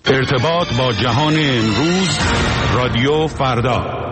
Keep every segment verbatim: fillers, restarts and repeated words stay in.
ارتباط با جهان امروز، رادیو فردا.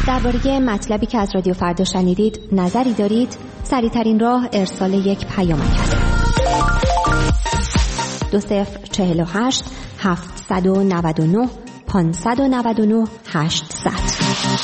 درباره مطلبی که از رادیو فردا شنیدید نظری دارید؟ سریع‌ترین راه ارسال یک پیامک است. دو صفر چهل و هشت هفتصد و نود و نه پانصد و نود و نه هشتصد.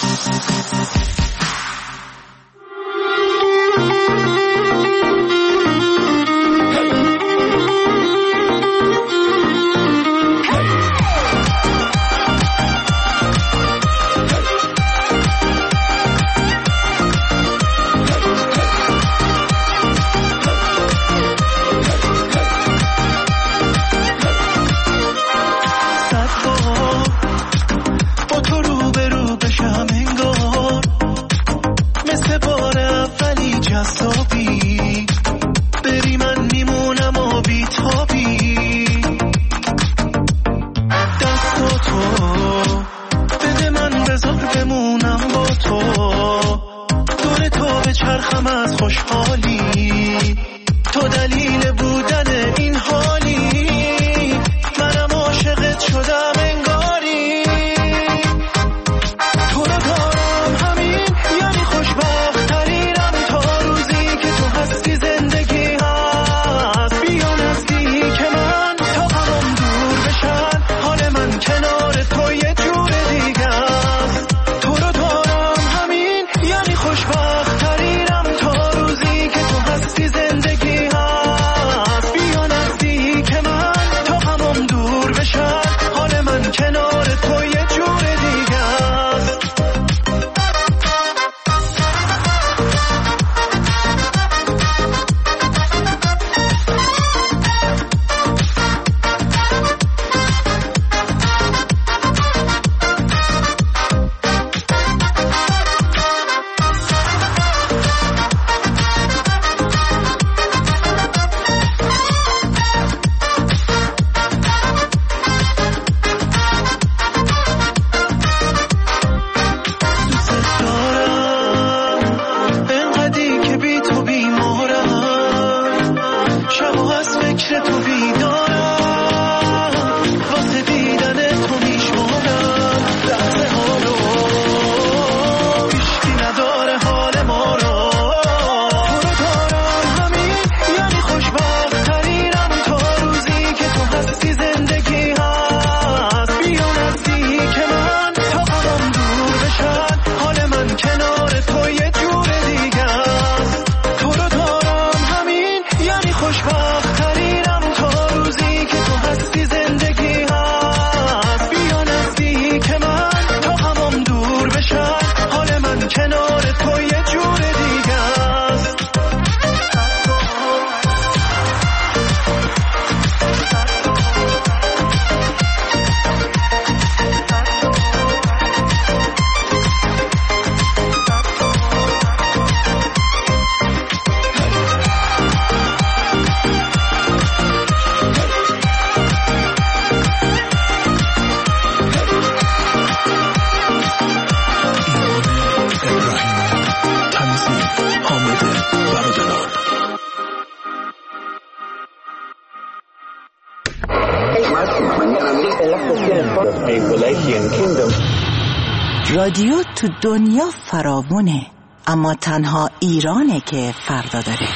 رادیو تو دنیا فراوونه، اما تنها ایرانه که فردا داره.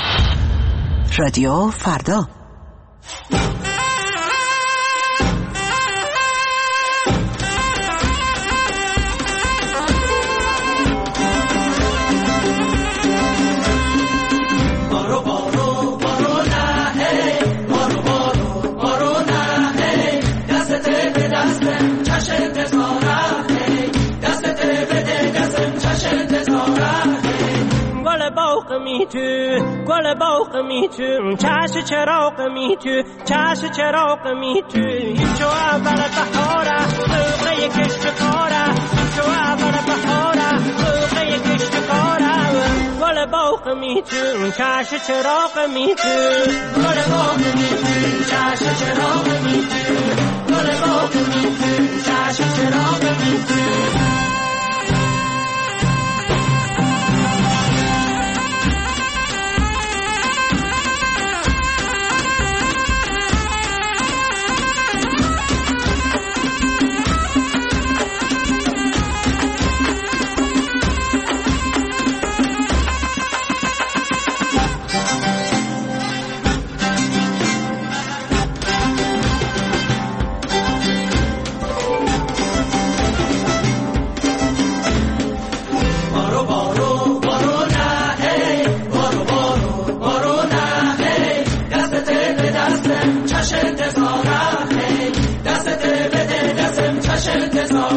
رادیو فردا. تو گل باغ می تو چش چراغ می تو چش چراغ می تو چو اول بهاره بوقه کشت کاره چو اول بهاره بوقه کشت کاره گل باغ می تو چش چراغ می تو گل باغ می تو چش چراغ می تو گل باغ می تو چش چراغ می تو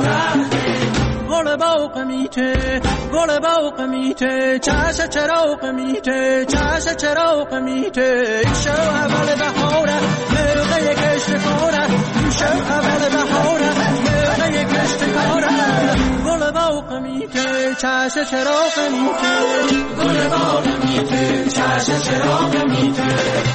گل باغ میته گل باغ میته چش چراغ میته چش چراغ میته شو اول بهاره مرغه کشت کاره شو اول بهاره مرغه کشت کاره گل باغ میته چش چراغ میته گل باغ میته چش چراغ میته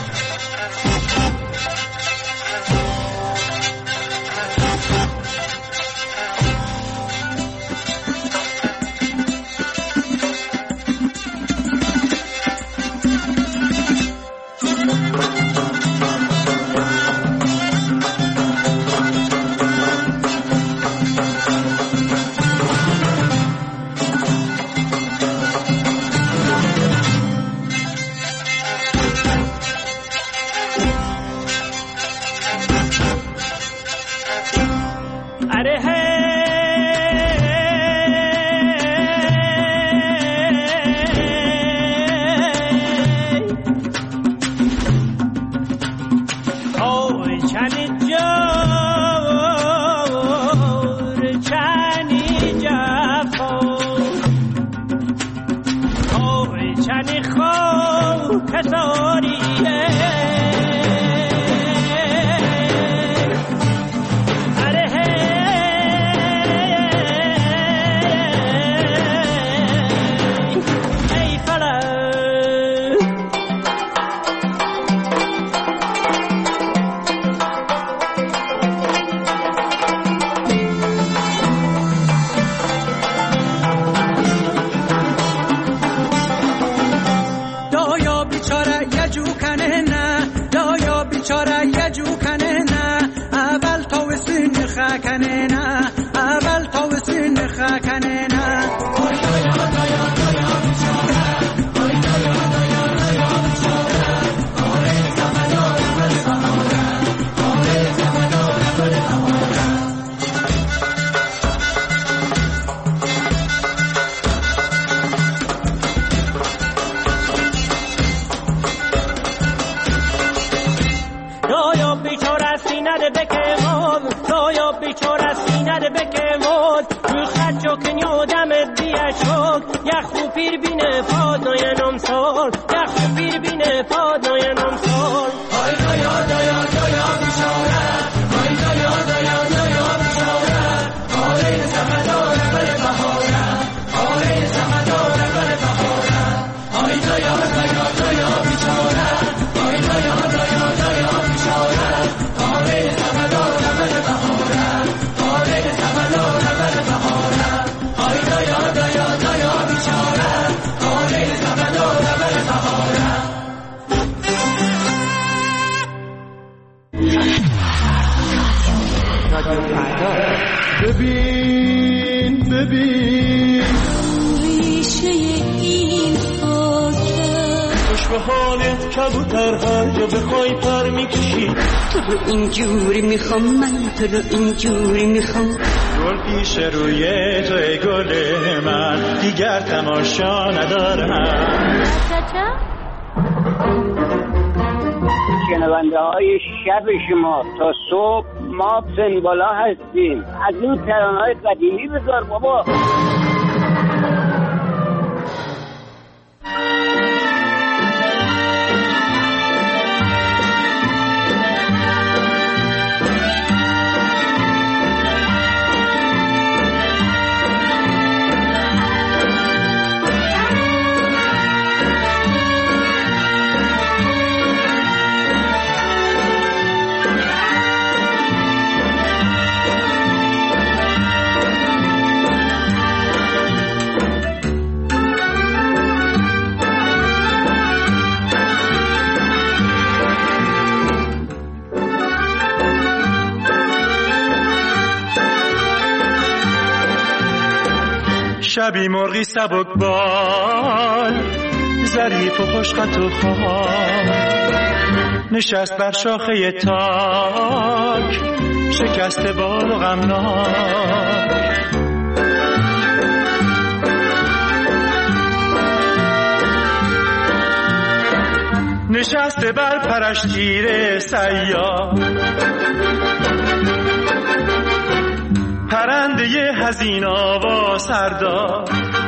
ببین ببین ریشه این خاکه خوش به حالت کبوتر هر جا بخوای پر میکشی تو رو اینجوری میخوام من تو رو اینجوری میخوام گل پیش روی توی گل من دیگر تماشا ندارم شنونده های شب شما تا صبح ما سن بالا هستیم از این ترانه‌های قدیمی بذار بابا شبی مرغی سبک بال ظریف و خوشخط و خال نشست بر شاخه تاک شکست بال و غمناک نشسته بر پرش تیر سیاه پرنده حزین آوا سردار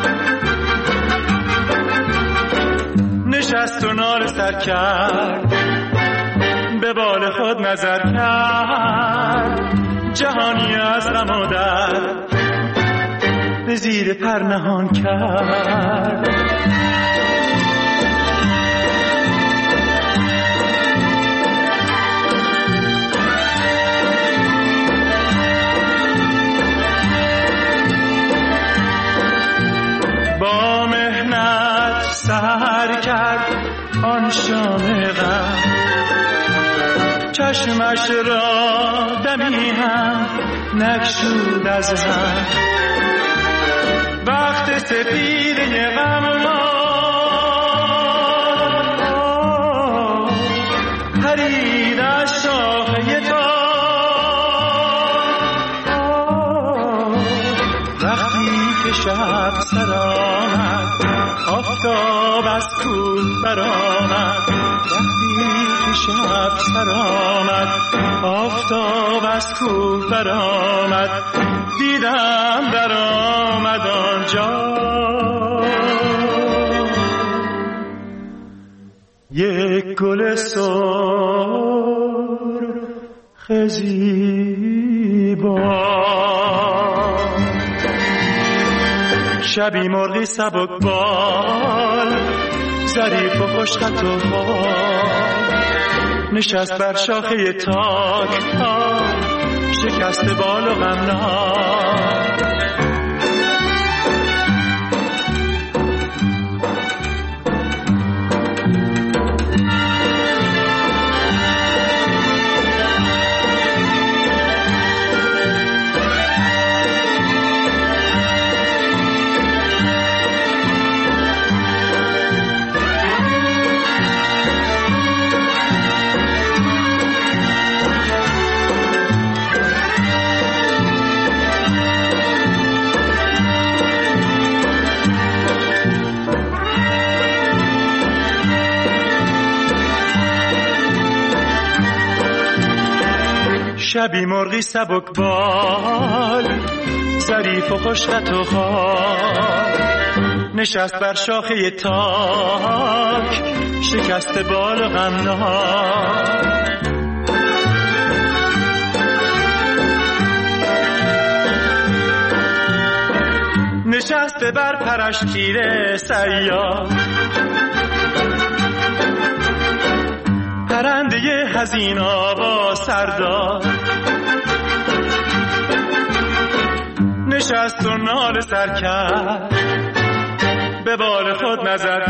نشست و نال سر کرد، به بال خود نظر کرد، جهانی از غم و درد به زیر پر نهان کرد. با مهنت سحر کرد آن شام غم، چشمش را دمی هم نگشود از هم. وقت سپیده غم را پرید از شاخه تار. وقتی که شب سر آمد آفتاب از کوه برآمد، وقتی که شب سر آمد آفتاب از کوه برآمد، دیدم در آمد آنجا یک گل سرخ زیبا. شبی مرغی سبک بال ظریف و خوشخط و حال نشست بر شاخه تاک تاک، شکست بال و غمناک. شبی مرغی سبک بال ظریف و خوشخط و خال نشست بر شاخه تاک، شکست بال و غمناک. نشسته بر پرش تیر سیاد، پرنده حزین آوا سردار نشست و نال سر کرد، به بال خود نظر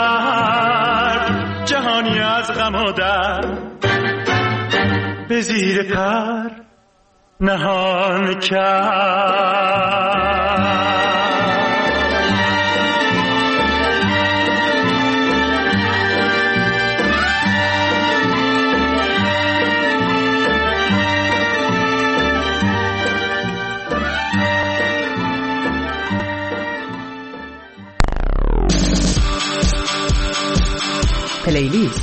کرد، جهانی از غم و درد به زیر پر نهان کرد. پلیلیست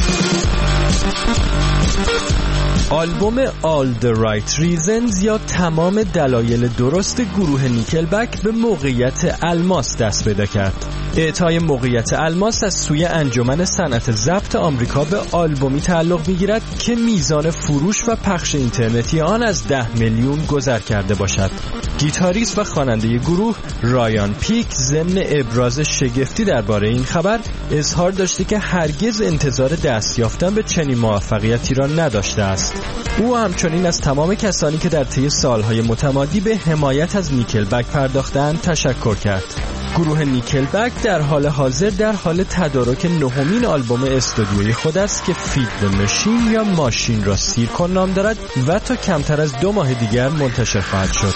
آلبوم All the Right Reasons یا تمام دلایل درست گروه نیکلبک به موقعیت الماس دست پیدا کرد. اعطای موقعیت الماس از سوی انجمن صنعت ضبط آمریکا به آلبومی تعلق می‌گیرد که میزان فروش و پخش اینترنتی آن از ده میلیون گذر کرده باشد. گیتاریست و خواننده گروه رایان پیک ضمن ابراز شگفتی درباره این خبر اظهار داشته که هرگز انتظار دست یافتن به چنین موفقیتی را نداشته است. او همچنین از تمام کسانی که در طی سالهای متمادی به حمایت از نیکلبک پرداختند تشکر کرد. گروه نیکلبک در حال حاضر در حال تدارک نهمین آلبوم استودیویی خود است که فید د ماشین یا ماشین را سیر کن نام دارد و تا کمتر از دو ماه دیگر منتشر خواهد شد.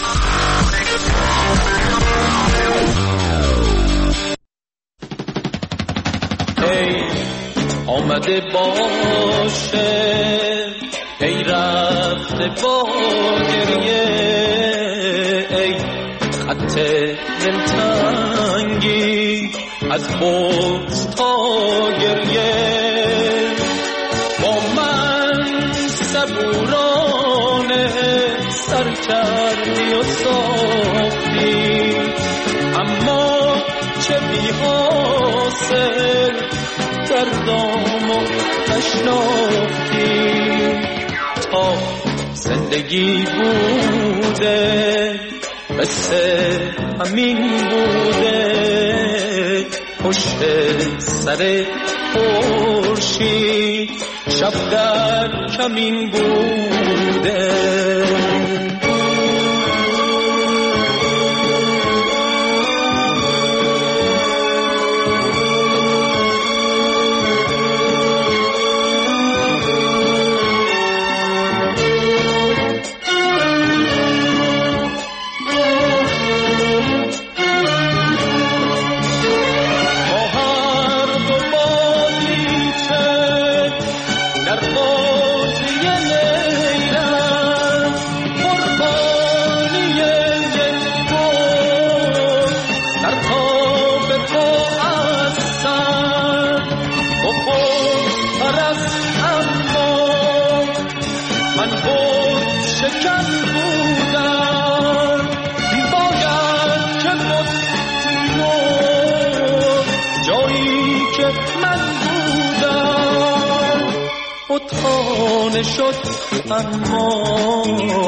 ای آمده باشه ای رفته با گریه، ای خط دلتنگی از بغض تا گریه، با من صبورانه سر کردی و ساختی، اما چه بی حاصل دردامو نشناختی. تا زندگی بوده مثل همین بوده، پشت سر خورشید شب در کمین بوده. خانه شد اما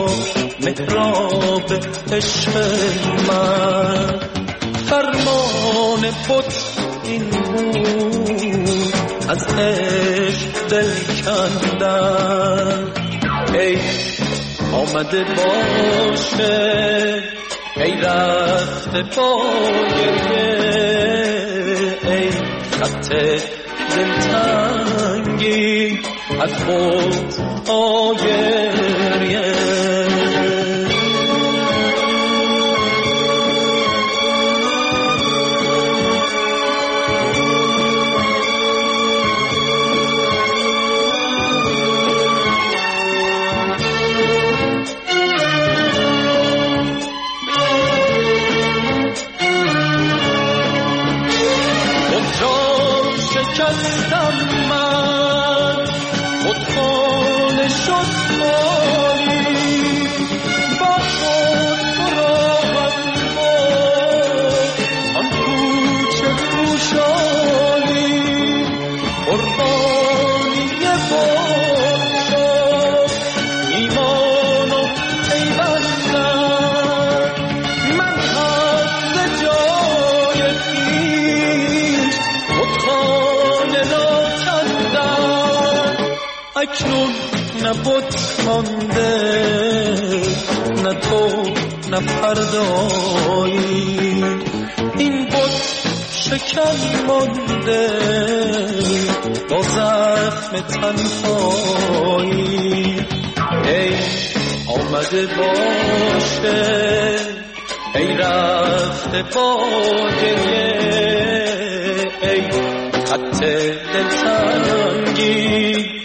محراب عشق من، فرمان بود این بود از عشق دل کندن. ای آمده باشه ای رفته با گریه، ای خط دلتنگی از خود آگریه. خود شکستم من، خود خانه شد مالی، با خود براهم بود آن کوچه کوشالی. قربانی بود شد ایمان و پیوستم، من از جای خویش خود خانه را کندم. اکنون نه بت مانده نه تو نه فردایی، این بت شکن مانده با زخم تنهایی. ای آمده باشه ای رفته با گریه، ای خط دلتنگی